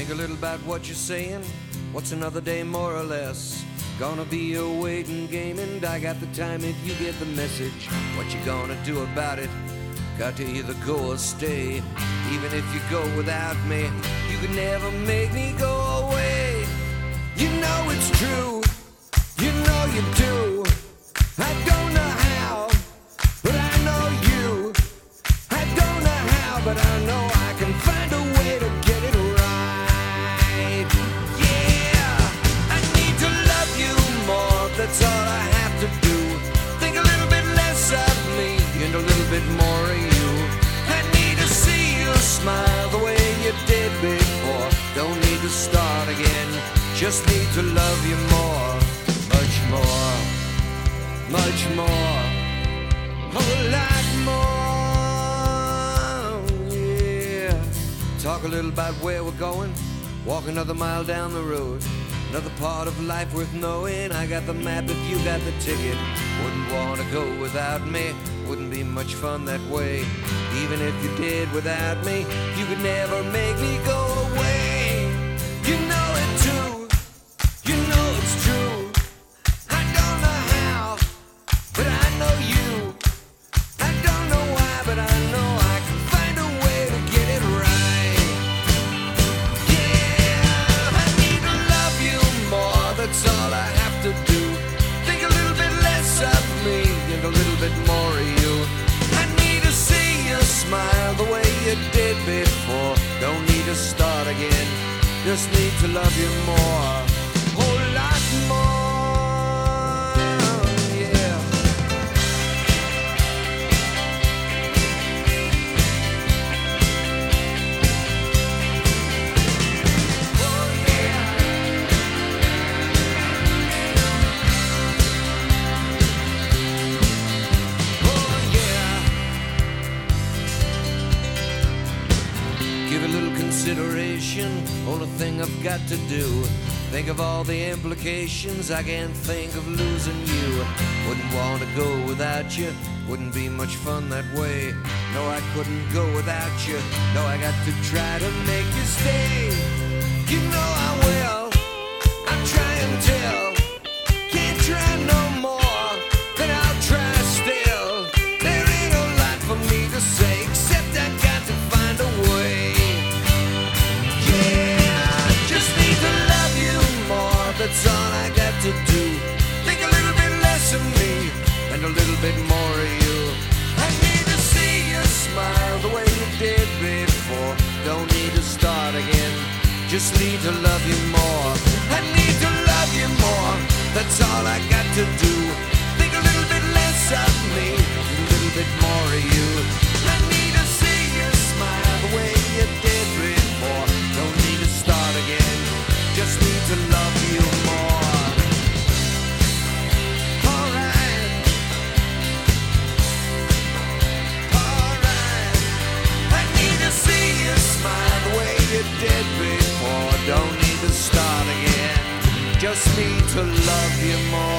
Think a little about what you're saying. What's another day more or less? Gonna be a waiting game, and I got the time if you get the message. What you gonna do about it? Got to either go or stay. Even if you go without me, you can never make me go away. You know it's true, you know you do. I don't know how, but I know you. I don't know how, but I know I can find a way to get it right. Yeah, I need to love you more, that's all I have to do. Think a little bit less of me and a little bit more of you. I need to see you smile the way you did before. Don't need to start again, just need to love you more. Much more, much more, a lot more, yeah. Talk a little about where we're going, walk another mile down the road. Another part of life worth knowing. I got the map if you got the ticket. Wouldn't want to go without me, wouldn't be much fun that way. Even if you did without me, you could never make me go away. You know it too, you know it's true. I don't know how, but I know you. I don't know why, but I know I can find a way to get it right. Yeah, I need to love you more, that's all I have to do. Think a little bit less of me and a little bit more of you. I need to see you smile the way you did before. Don't need to start again, just need to love you more. Whole lot more, yeah. Oh yeah. Oh yeah. Give a little consideration, only thing I've got to do. Think of all the implications, I can't think of losing you. Wouldn't want to go without you, wouldn't be much fun that way. No, I couldn't go without you, no, I got to try to make you stay. You know I will, I'll try until. Can't try no more, then I'll try still. There ain't a lot for me to say, except I got to find a way. That's all I got to do. Think a little bit less of me and a little bit more of you. I need to see you smile the way you did before. Don't need to start again, just need to love you more. I need to love you more, that's all I got to do. Think a little bit less of me and a little bit more of you. I need to see you smile the way you did before. Don't need to start again, just need to love you more. Alright, alright. I need to see you smile the way you did before. Don't need to start again, just need to love you more.